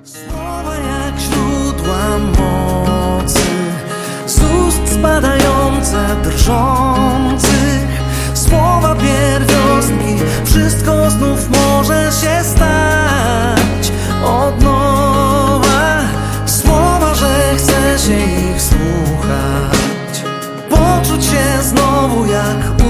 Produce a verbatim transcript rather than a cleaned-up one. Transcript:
Słowa jak źródła mocy, z ust spadające, drżących. Słowa pierwiostki, wszystko znów może się stać od nowa. Słowa, że chce się ich słuchać, poczuć się znowu jak